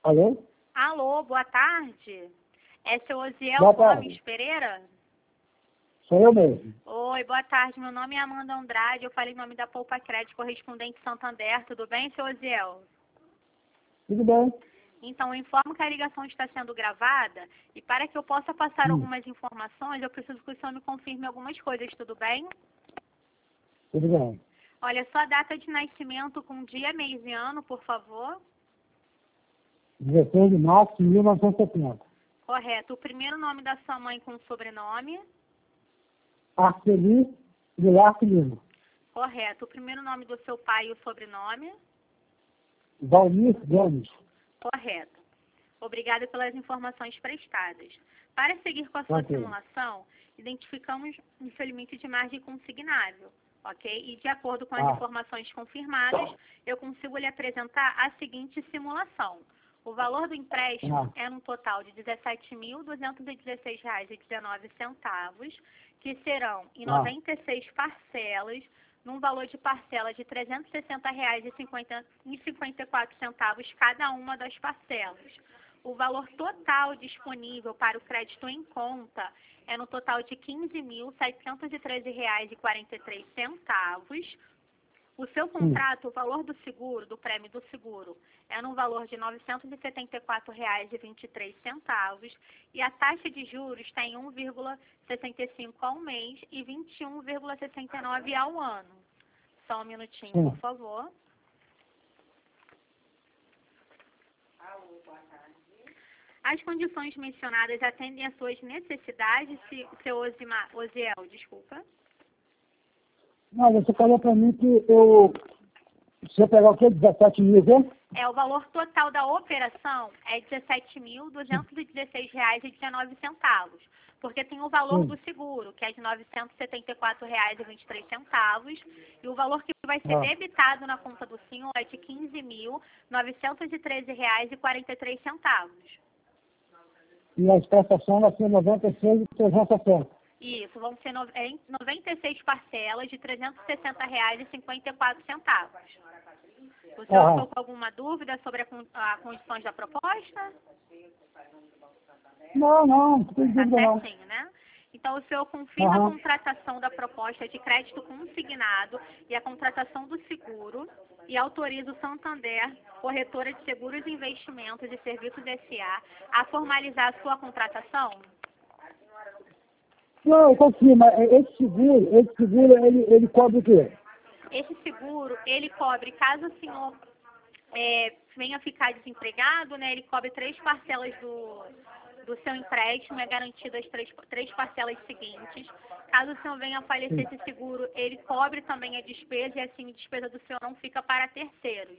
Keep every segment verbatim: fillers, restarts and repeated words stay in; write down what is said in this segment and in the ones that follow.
Alô? Alô, boa tarde. É seu Osiel Boa tarde. Gomes Pereira? Sou eu mesmo. Oi, boa tarde. Meu nome é Amanda Andrade. Eu falei em nome da Poupa Crédito Correspondente Santander. Tudo bem, seu Osiel? Tudo bem? Então, eu informo que a ligação está sendo gravada e para que eu possa passar Hum. algumas informações, eu preciso que o senhor me confirme algumas coisas. Tudo bem? Tudo bem. Olha, sua data de nascimento com dia, mês e ano, por favor. dezesseis de março de mil novecentos e setenta. Correto. O primeiro nome da sua mãe com sobrenome. Arceli Guilherme Lima. Correto. O primeiro nome do seu pai e o sobrenome. Valmir Gomes. Correto. Obrigada pelas informações prestadas. Para seguir com a sua Ok. simulação, identificamos um limite de margem consignável, ok? E de acordo com as Ah. informações confirmadas, eu consigo lhe apresentar a seguinte simulação. O valor do empréstimo Ah. é no total de dezessete mil duzentos e dezesseis reais e dezenove centavos, que serão em Ah. noventa e seis parcelas, num valor de parcela de trezentos e sessenta reais e cinquenta e quatro centavos cada uma das parcelas. O valor total disponível para o crédito em conta é no total de quinze mil setecentos e treze reais e quarenta e três centavos. O seu contrato, o valor do seguro, do prêmio do seguro, é no valor de novecentos e setenta e quatro reais e vinte e três centavos e a taxa de juros está em um vírgula sessenta e cinco ao mês e vinte e um vírgula sessenta e nove ao ano. Só um minutinho, Sim. por favor. As condições mencionadas atendem às suas necessidades, se- seu Osima- Osiel, desculpa. Não, você falou para mim que eu... Se eu pegar o quê? dezessete mil, né? É, o valor total da operação é dezessete mil duzentos e dezesseis reais e dezenove centavos, porque tem o valor Sim. do seguro, que é de novecentos e setenta e quatro reais e vinte e três centavos, e o valor que vai ser Ah. debitado na conta do senhor é de quinze mil novecentos e treze reais e quarenta e três centavos. E a prestação vai ser noventa e seis e trezentos e sessenta. Isso, vão ser no- em noventa e seis parcelas de trezentos e sessenta reais e cinquenta e quatro centavos. O senhor Aham. ficou com alguma dúvida sobre a con- as condições da proposta? Não, não, não tem Tá dúvida não. certinho, né? Então, o senhor confirma a Aham. contratação da proposta de crédito consignado e a contratação do seguro e autoriza o Santander, corretora de seguros e investimentos e serviços S A, a formalizar a sua contratação? Não, eu confio, mas esse seguro, esse seguro, ele, ele cobre o quê? Esse seguro, ele cobre, caso o senhor é, venha ficar desempregado, né, ele cobre três parcelas do, do seu empréstimo, é garantido as três, três parcelas seguintes. Caso o senhor venha a falecer, esse seguro, ele cobre também a despesa e assim a despesa do senhor não fica para terceiros.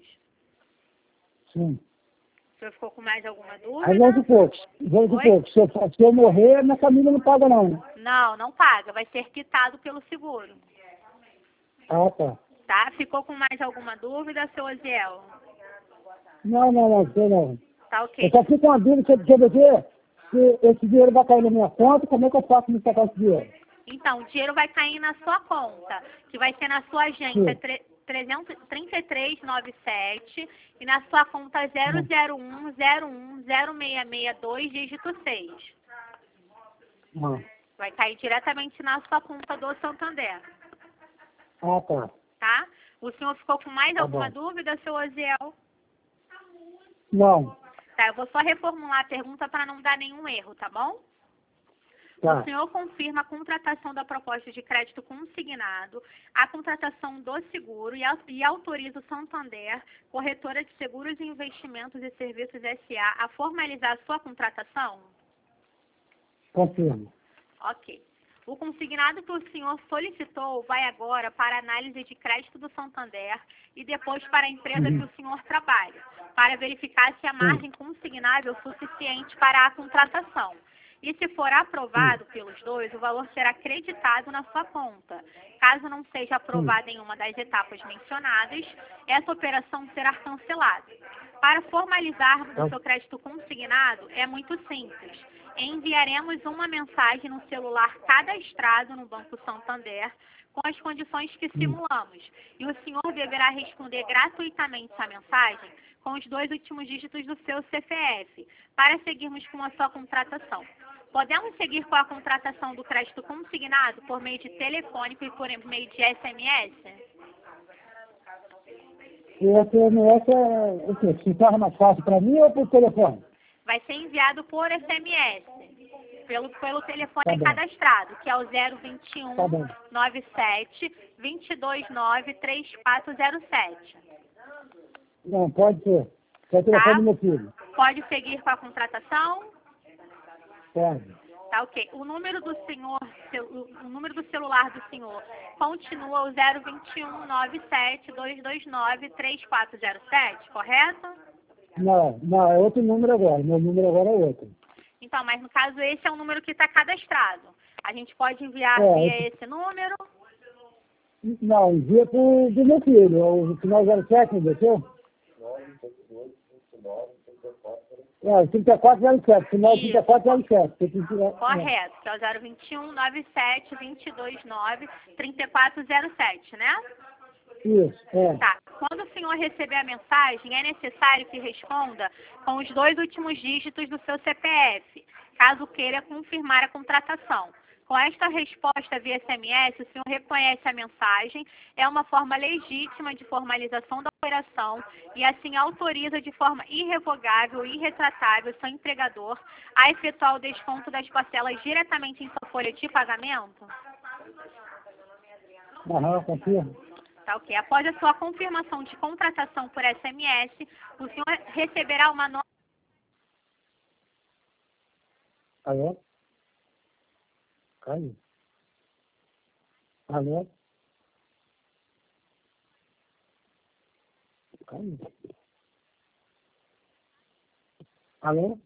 Sim. O senhor ficou com mais alguma Aí dúvida? vamos supor, vamos Oi? supor, se eu, se eu morrer, minha família não paga não. Não, não paga, vai ser quitado pelo seguro. Ah, tá. Tá? Ficou com mais alguma dúvida, seu Osiel? Não, não, não, sei não. Tá ok. Eu só fico com uma dúvida, se eu dizer, se esse dinheiro vai cair na minha conta, como é que eu faço para pegar esse dinheiro? Então, o dinheiro vai cair na sua conta, que vai ser na sua agência Sim. tre- trezentos trinta e três noventa e sete e na sua conta zero zero um zero um zero seis seis dois, dígito seis. Ah, Vai cair diretamente na sua conta do Santander, ah tá. tá? O senhor ficou com mais Tá alguma bom. dúvida, seu Osiel? Não, Tá, eu vou só reformular a pergunta para não dar nenhum erro, tá bom? tá. O senhor confirma a contratação da proposta de crédito consignado, a contratação do seguro e, au- e autoriza o Santander, corretora de seguros e investimentos e serviços S A, a formalizar a sua contratação? Confirmo. Ok. O consignado que o senhor solicitou vai agora para a análise de crédito do Santander e depois para a empresa Uhum. que o senhor trabalha, para verificar se a margem consignável é suficiente para a contratação. E se for aprovado pelos dois, o valor será creditado na sua conta. Caso não seja aprovado em uma das etapas mencionadas, essa operação será cancelada. Para formalizarmos o seu crédito consignado, é muito simples. Enviaremos uma mensagem no celular cadastrado no Banco Santander com as condições que simulamos. E o senhor deverá responder gratuitamente essa mensagem com os dois últimos dígitos do seu C P F, para seguirmos com a sua contratação. Podemos seguir com a contratação do crédito consignado por meio de telefônico e por meio de S M S? E o S M S é o quê? Se torna mais fácil para mim ou por telefone? Vai ser enviado por S M S, pelo, pelo telefone Tá bom. cadastrado, que é o zero vinte e um, Tá bom. nove sete, dois dois nove, três quatro zero sete. Não, pode ser. É o telefone Tá? do meu filho. Pode seguir com a contratação? Pode. Tá, ok. O número do senhor, o número do celular do senhor continua o zero vinte e um, nove sete, dois dois nove, três quatro zero sete, correto? Não, não, é outro número agora. Meu número agora é outro. Então, mas no caso esse é o número que está cadastrado. A gente pode enviar É, via esse número? Não, envia pro do meu filho. É o final zero sete, não deixou? É, trinta e quatro zero sete, final trinta e quatro zero sete. Tem que tirar- Correto, que é o zero vinte e um, nove sete, dois dois nove, três quatro zero sete, né? É, isso, é. Tá. Quando o senhor receber a mensagem, é necessário que responda com os dois últimos dígitos do seu C P F, caso queira confirmar a contratação. Com esta resposta via S M S, o senhor reconhece a mensagem, é uma forma legítima de formalização da operação e assim autoriza de forma irrevogável e irretratável seu empregador a efetuar o desconto das parcelas diretamente em sua folha de pagamento? Aham, confirma. Tá, ok. Após a sua confirmação de contratação por S M S, o senhor receberá uma nota. Alô? Caiu. Alô? Caiu. Alô?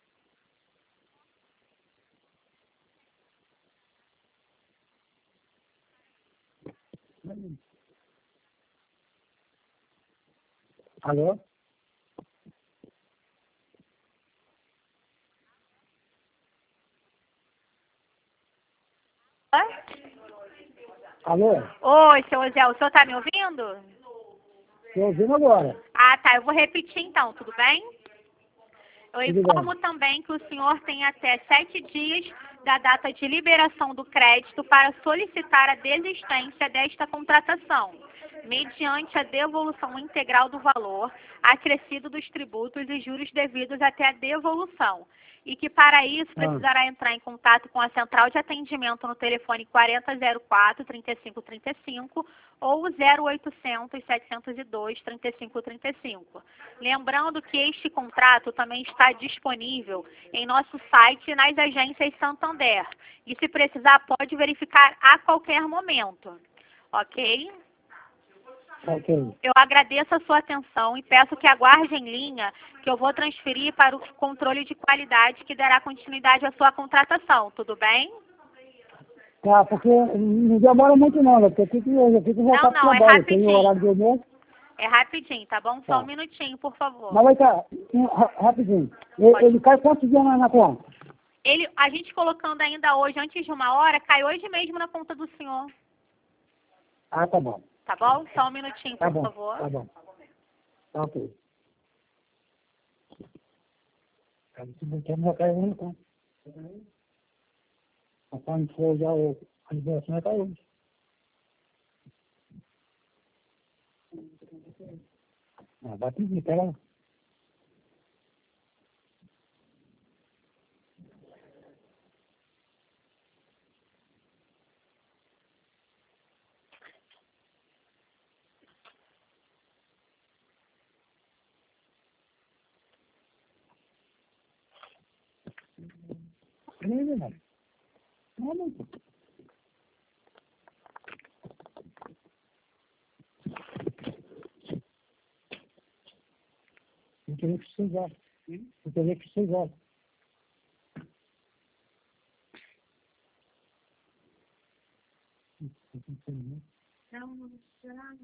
Alô? Alô? Oi, seu Zé, o senhor está me ouvindo? Estou ouvindo agora. Ah, tá. Eu vou repetir então, tudo bem? Eu Tudo informo bem. também que o senhor tem até sete dias da data de liberação do crédito para solicitar a desistência desta contratação, mediante a devolução integral do valor acrescido dos tributos e juros devidos até a devolução, e que para isso precisará entrar em contato com a central de atendimento no telefone quarenta zero quatro, trinta e cinco trinta e cinco ou zero oitocentos, setecentos e dois, trinta e cinco trinta e cinco. Lembrando que este contrato também está disponível em nosso site e nas agências Santander. E se precisar, pode verificar a qualquer momento. Ok? Ok. Eu agradeço a sua atenção e peço que aguarde em linha, que eu vou transferir para o controle de qualidade que dará continuidade à sua contratação. Tudo bem? Tá, porque não demora muito não, né? Porque eu tenho que, eu tenho que voltar Não, pro não, é trabalho. Tem o rapidinho. horário do almoço. É rapidinho, tá bom? Só Tá. um minutinho, por favor. Mas vai cá, um, ra- rapidinho. Ele, Pode. ele cai quantos dias na, na conta? Ele, a gente colocando ainda hoje, antes de uma hora, cai hoje mesmo na conta do senhor. Ah, tá bom. Tá bom? Só um minutinho, Tá por bom, favor. tá bom. Tá ok. Cara, se você não vai cair na conta. Conforme for já o, a liberação vai cair hoje. Ah, vai pedir, pera aí. Peraí, verdade. Não, não. Eu teria que precisar. Eu teria que precisar. Não, não, não.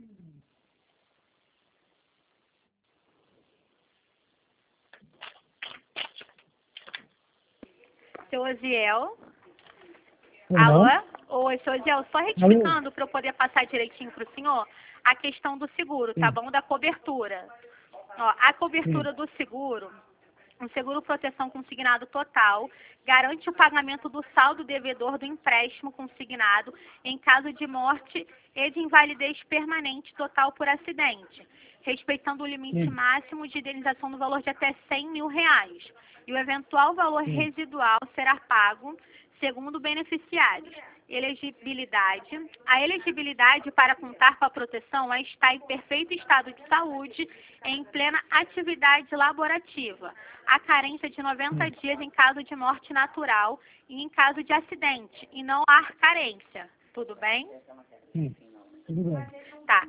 Seu Oziel. Não. Alô? Oi, seu Zé, só retificando para eu poder passar direitinho para o senhor a questão do seguro, tá Sim. bom? Da cobertura. Ó, a cobertura Sim. do seguro, um seguro proteção consignado total, garante o pagamento do saldo devedor do empréstimo consignado em caso de morte e de invalidez permanente total por acidente, respeitando o limite Sim. máximo de indenização no valor de até cem mil reais. E o eventual valor Sim. residual será pago segundo beneficiários. Elegibilidade. A elegibilidade para contar com a proteção é estar em perfeito estado de saúde em plena atividade laborativa. A carência de noventa Sim. dias em caso de morte natural e em caso de acidente, e não há carência. Tudo bem? Sim. Tudo bem. Tá.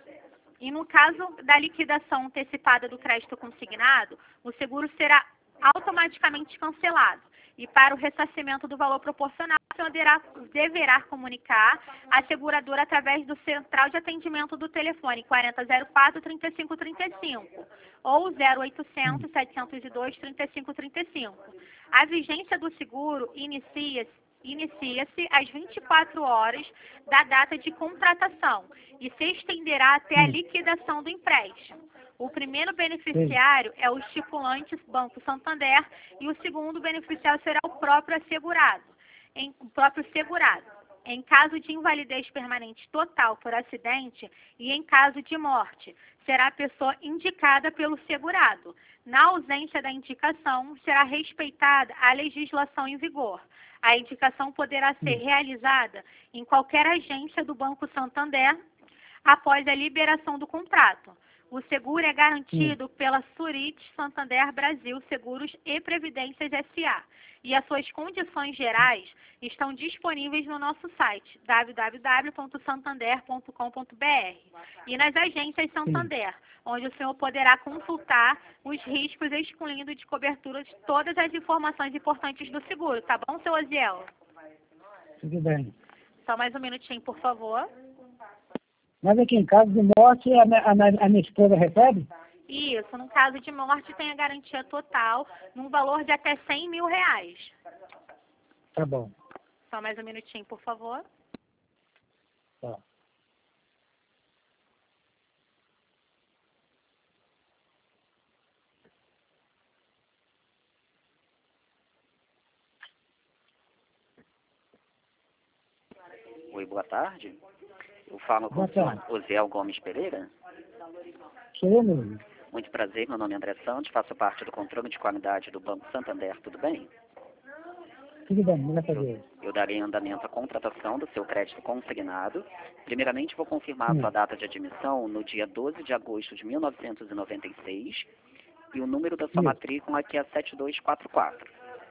E no caso da liquidação antecipada do crédito consignado, o seguro será automaticamente cancelado. E para o ressarcimento do valor proporcional, o senhor deverá, deverá comunicar a seguradora através do central de atendimento do telefone quarenta zero quatro, trinta e cinco trinta e cinco ou zero oitocentos, setecentos e dois, trinta e cinco trinta e cinco. A vigência do seguro inicia-se inicia-se às vinte e quatro horas da data de contratação e se estenderá até a liquidação do empréstimo. O primeiro beneficiário é o estipulante Banco Santander e o segundo beneficiário será o próprio assegurado, em, o próprio segurado. Em caso de invalidez permanente total por acidente e em caso de morte, será a pessoa indicada pelo segurado. Na ausência da indicação, será respeitada a legislação em vigor. A indicação poderá ser realizada em qualquer agência do Banco Santander após a liberação do contrato. O seguro é garantido pela Surit Santander Brasil Seguros e Previdências S A e as suas condições gerais estão disponíveis no nosso site w w w ponto santander ponto com ponto b r e nas agências Santander, onde o senhor poderá consultar os riscos excluindo de cobertura de todas as informações importantes do seguro, tá bom, seu Osiel? Tudo bem. Só mais um minutinho, por favor. Mas aqui, em caso de morte, a, minha- a, minha- a minha esposa recebe? Isso, no caso de morte, tem a garantia total num valor de até cem mil reais. Tá bom. Só mais um minutinho, por favor. Tá. Oi, boa tarde. Eu falo com Boa o senhor tarde. Osiel Gomes Pereira. Sou eu mesmo. Muito prazer, meu nome é André Santos, faço parte do controle de qualidade do Banco Santander, tudo bem? Tudo bem, graças a Deus. Eu darei andamento à contratação do seu crédito consignado. Primeiramente, vou confirmar a Sim. sua data de admissão no dia doze de agosto de mil novecentos e noventa e seis e o número da sua Isso. matrícula aqui é sete dois quatro quatro.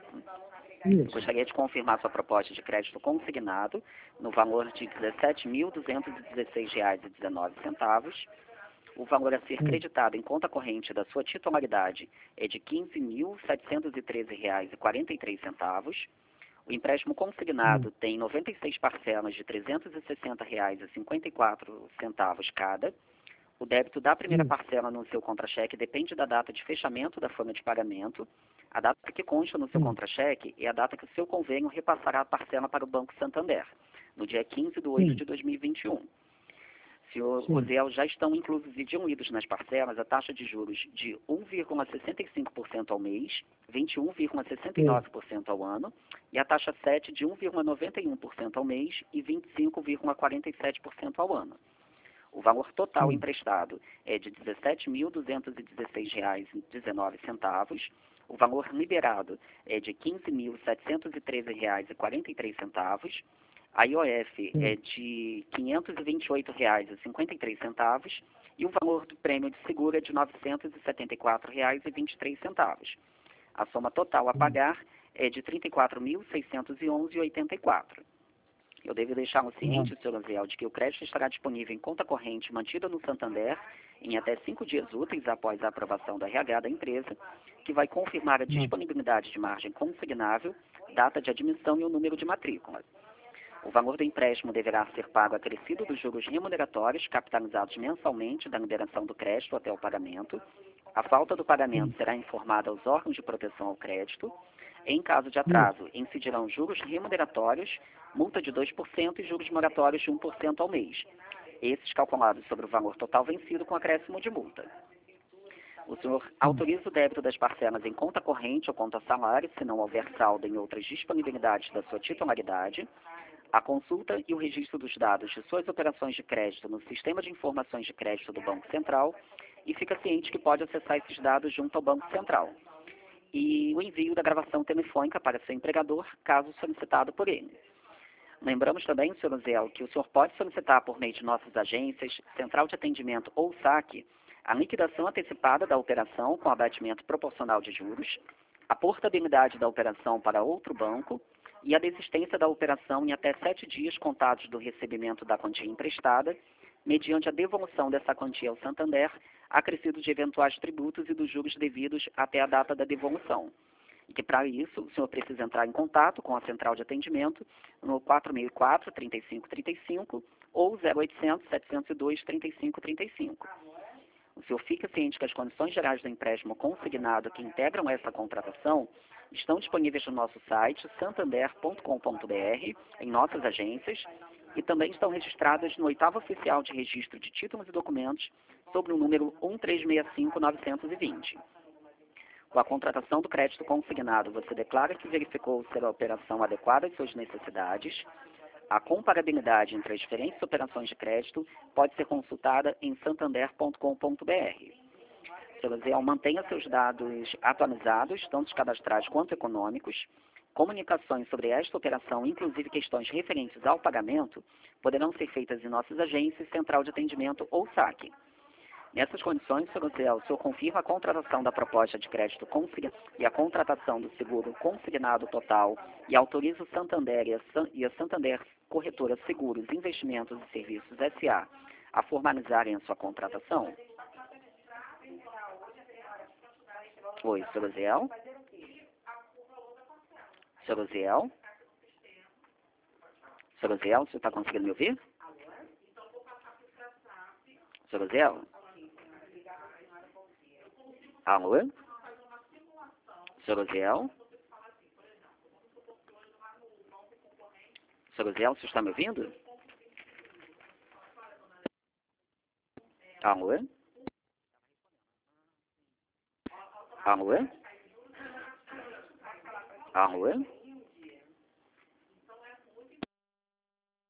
Isso. Gostaria de confirmar sua proposta de crédito consignado no valor de dezessete mil duzentos e dezesseis reais e dezenove centavos. O valor a ser Sim. creditado em conta corrente da sua titularidade é de quinze mil setecentos e treze reais e quarenta e três centavos. O empréstimo consignado Sim. tem noventa e seis parcelas de trezentos e sessenta reais e cinquenta e quatro centavos cada. O débito da primeira Sim. parcela no seu contra-cheque depende da data de fechamento da folha de pagamento. A data que consta no seu Sim. contra-cheque é a data que o seu convênio repassará a parcela para o Banco Santander, no dia quinze de oito Sim. de dois mil e vinte e um. Senhor Sim. Osiel, já estão inclusos e diluídos nas parcelas a taxa de juros de um vírgula sessenta e cinco por cento ao mês, vinte e um vírgula sessenta e nove por cento ao ano, e a taxa sete de um vírgula noventa e um por cento ao mês e vinte e cinco vírgula quarenta e sete por cento ao ano. O valor total Sim. emprestado é de dezessete mil duzentos e dezesseis reais e dezenove centavos. O valor liberado é de quinze mil setecentos e treze reais e quarenta e três centavos. A I O F Sim. é de quinhentos e vinte e oito reais e cinquenta e três centavos e o valor do prêmio de seguro é de novecentos e setenta e quatro reais e vinte e três centavos. A soma total a pagar é de trinta e quatro mil seiscentos e onze reais e oitenta e quatro centavos. Eu devo deixar o ciente, senhor Osiel, de que o crédito estará disponível em conta corrente mantida no Santander em até cinco dias úteis após a aprovação do R H da empresa, que vai confirmar a disponibilidade de margem consignável, data de admissão e o número de matrícula. O valor do empréstimo deverá ser pago acrescido dos juros remuneratórios capitalizados mensalmente da liberação do crédito até o pagamento. A falta do pagamento será informada aos órgãos de proteção ao crédito. Em caso de atraso, incidirão juros remuneratórios, multa de dois por cento e juros moratórios de um por cento ao mês. Esses calculados sobre o valor total vencido com acréscimo de multa. O senhor autoriza o débito das parcelas em conta corrente ou conta salário, se não houver saldo em outras disponibilidades da sua titularidade, a consulta e o registro dos dados de suas operações de crédito no Sistema de Informações de Crédito do Banco Central e fica ciente que pode acessar esses dados junto ao Banco Central. E o envio da gravação telefônica para seu empregador, caso solicitado por ele. Lembramos também, senhor Uziel, que o senhor pode solicitar por meio de nossas agências, central de atendimento ou saque, a liquidação antecipada da operação com abatimento proporcional de juros, a portabilidade da operação para outro banco e a desistência da operação em até sete dias contados do recebimento da quantia emprestada, mediante a devolução dessa quantia ao Santander, acrescido de eventuais tributos e dos juros devidos até a data da devolução. E que, para isso, o senhor precisa entrar em contato com a central de atendimento no quatro seis quatro, três cinco três cinco ou zero oitocentos, setecentos e dois, trinta e cinco trinta e cinco. O senhor fica ciente que as condições gerais do empréstimo consignado que integram essa contratação estão disponíveis no nosso site santander ponto com ponto br, em nossas agências, e também estão registradas no oitavo oficial de registro de títulos e documentos sobre o número um três seis cinco nove dois zero. Com a contratação do crédito consignado, você declara que verificou ser a operação adequada às suas necessidades. A comparabilidade entre as diferentes operações de crédito pode ser consultada em santander ponto com ponto br. senhor Uziel, mantenha seus dados atualizados, tanto cadastrais quanto econômicos. Comunicações sobre esta operação, inclusive questões referentes ao pagamento, poderão ser feitas em nossas agências, central de atendimento ou saque. Nessas condições, senhor Uziel, o senhor confirma a contratação da proposta de crédito consignado e a contratação do seguro consignado total e autoriza o Santander e a, San, e a Santander Corretora Seguros, Investimentos e Serviços S A a formalizarem a sua contratação? Oi, senhor Uziel? senhor Uziel? senhor Uziel, você está conseguindo me ouvir? senhor Uziel? Alô? senhor Uziel? senhor Uziel, você está me ouvindo? Alô? Alô? Alô?